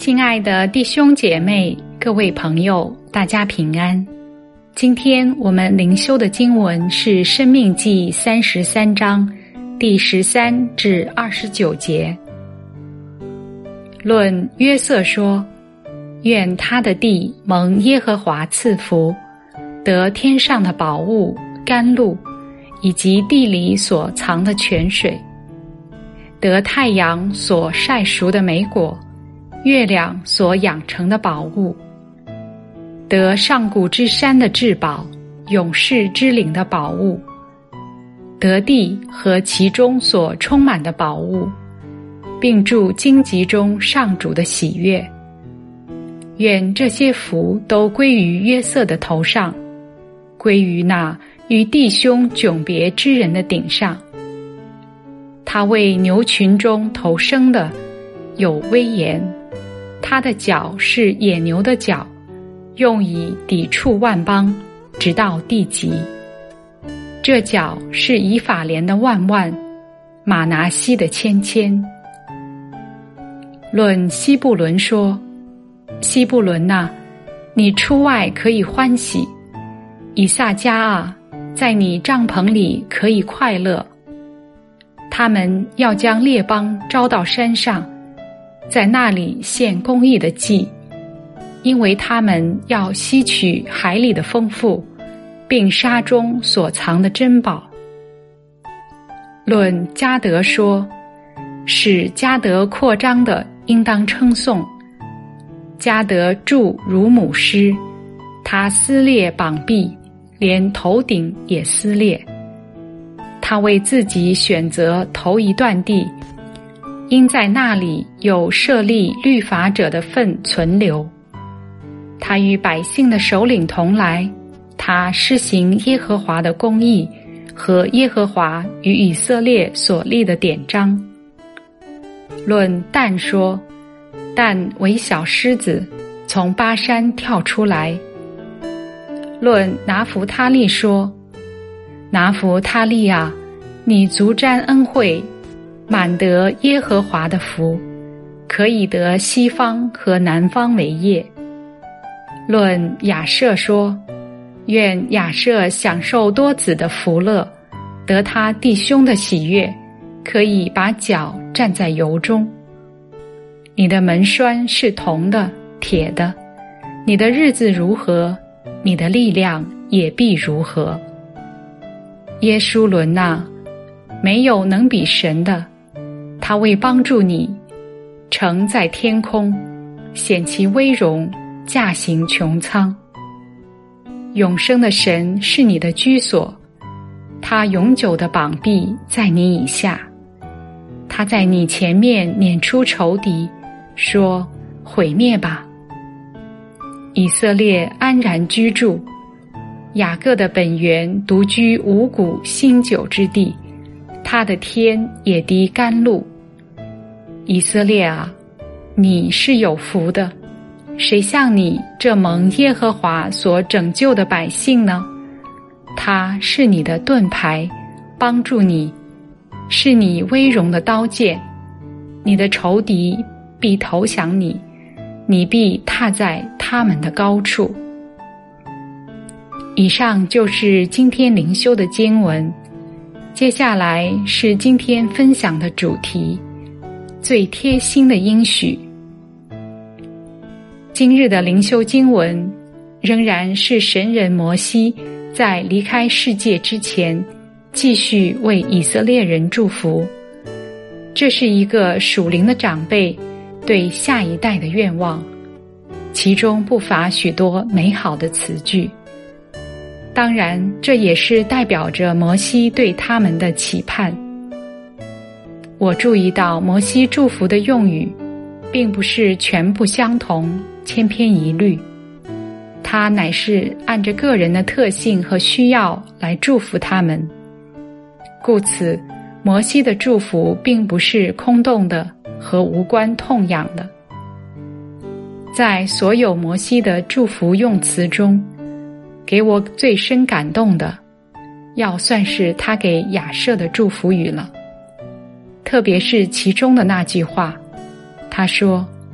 亲爱的弟兄姐妹，各位朋友，大家平安。今天我们灵修的经文是《申命记》33章第13至29节。论约瑟说，愿他的地蒙耶和华赐福，得天上的宝物、甘露，以及地里所藏的泉水，得太阳所晒熟的美果，月亮所养成的宝物，得上古之山的至宝，永世之岭的宝物，得地和其中所充满的宝物，并住荆棘中上主的喜悦。愿这些福都归于约瑟的头上，归于那与弟兄迥别之人的顶上。他为牛群中头生的有威严，他的角是野牛的角，用以抵触万邦，直到地极。这角是以法莲的万万，马拿西的千千。论西布伦说，西布伦啊，你出外可以欢喜，以萨迦啊，在你帐篷里可以快乐。他们要将列邦招到山上，在那里献公义的祭，因为他们要吸取海里的丰富，并沙中所藏的珍宝。论迦得说，使迦得扩张的应当称颂。迦得住如母狮，他撕裂膀臂，连头顶也撕裂。他为自己选择头一段地，因在那里有设立律法者的份存留。他与百姓的首领同来，他施行耶和华的公义和耶和华与以色列所立的典章。论但说，但为小狮子，从巴山跳出来。论拿弗他利说，拿弗他利啊，你足沾恩惠，满得耶和华的福，可以得西方和南方为业。论亚设说，愿亚设享受多子的福乐，得他弟兄的喜悦，可以把脚站在油中。你的门栓是铜的、铁的，你的日子如何，你的力量也必如何。耶书伦啊，没有能比神的，他为帮助你，乘在天空，显其威荣，驾行穹苍。永生的神是你的居所，他永久的膀臂在你以下。他在你前面撵出仇敌，说毁灭吧。以色列安然居住，雅各的本源独居五谷新酒之地，他的天也滴甘露。以色列啊，你是有福的，谁像你这蒙耶和华所拯救的百姓呢？他是你的盾牌，帮助你，是你威荣的刀剑，你的仇敌必投降你，你必踏在他们的高处。以上就是今天灵修的经文，接下来是今天分享的主题，最贴心的应许。今日的灵修经文仍然是神人摩西在离开世界之前，继续为以色列人祝福。这是一个属灵的长辈对下一代的愿望，其中不乏许多美好的词句。当然，这也是代表着摩西对他们的期盼。我注意到摩西祝福的用语并不是全部相同，千篇一律，他乃是按着个人的特性和需要来祝福他们。故此，摩西的祝福并不是空洞的和无关痛痒的。在所有摩西的祝福用词中，给我最深感动的，要算是他给亚设的祝福语了。特别是其中的那句话，他说：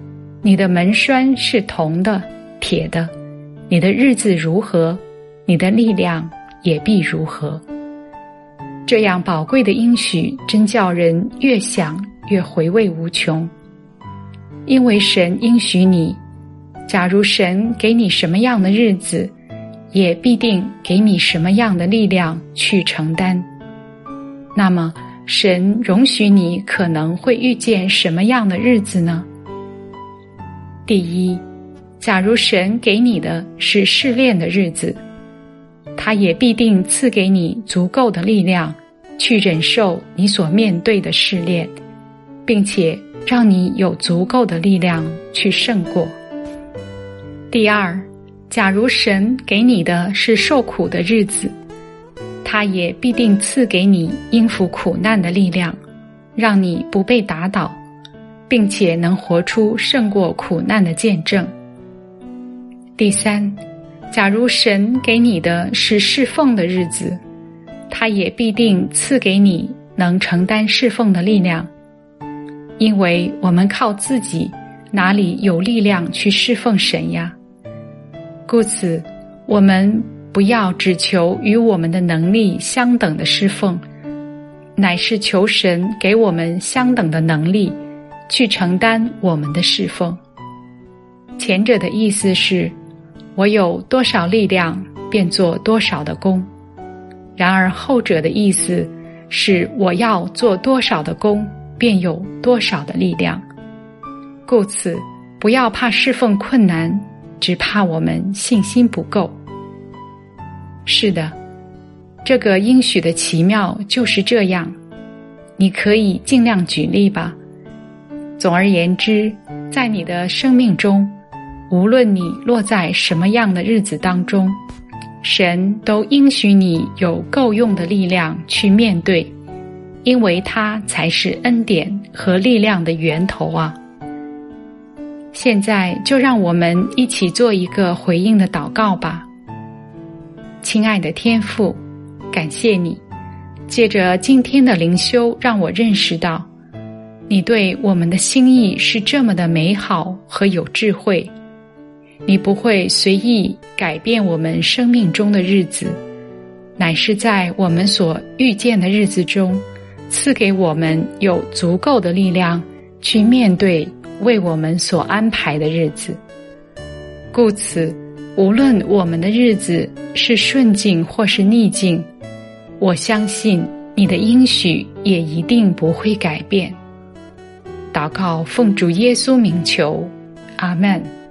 你的门栓是铜的、铁的，你的日子如何，你的力量也必如何。这样宝贵的应许，真叫人越想越回味无穷。因为神应许你，假如神给你什么样的日子，也必定给你什么样的力量去承担。那么，神容许你可能会遇见什么样的日子呢？第一，假如神给你的是试炼的日子，他也必定赐给你足够的力量去忍受你所面对的试炼，并且让你有足够的力量去胜过。第二，假如神给你的是受苦的日子，他也必定赐给你应付苦难的力量，让你不被打倒，并且能活出胜过苦难的见证。第三，假如神给你的是侍奉的日子，他也必定赐给你能承担侍奉的力量，因为我们靠自己哪里有力量去侍奉神呀？故此，我们不要只求与我们的能力相等的侍奉，乃是求神给我们相等的能力去承担我们的侍奉。前者的意思是，我有多少力量便做多少的工，然而后者的意思是，我要做多少的工便有多少的力量。故此，不要怕侍奉困难，只怕我们信心不够。是的，这个应许的奇妙就是这样。你可以尽量举例吧。总而言之，在你的生命中，无论你落在什么样的日子当中，神都应许你有够用的力量去面对，因为他才是恩典和力量的源头啊。现在就让我们一起做一个回应的祷告吧。亲爱的天父，感谢你，借着今天的灵修，让我认识到，你对我们的心意是这么的美好和有智慧。你不会随意改变我们生命中的日子，乃是在我们所遇见的日子中，赐给我们有足够的力量去面对为我们所安排的日子。故此，无论我们的日子是顺境或是逆境，我相信你的应许也一定不会改变。祷告奉主耶稣名求，阿们。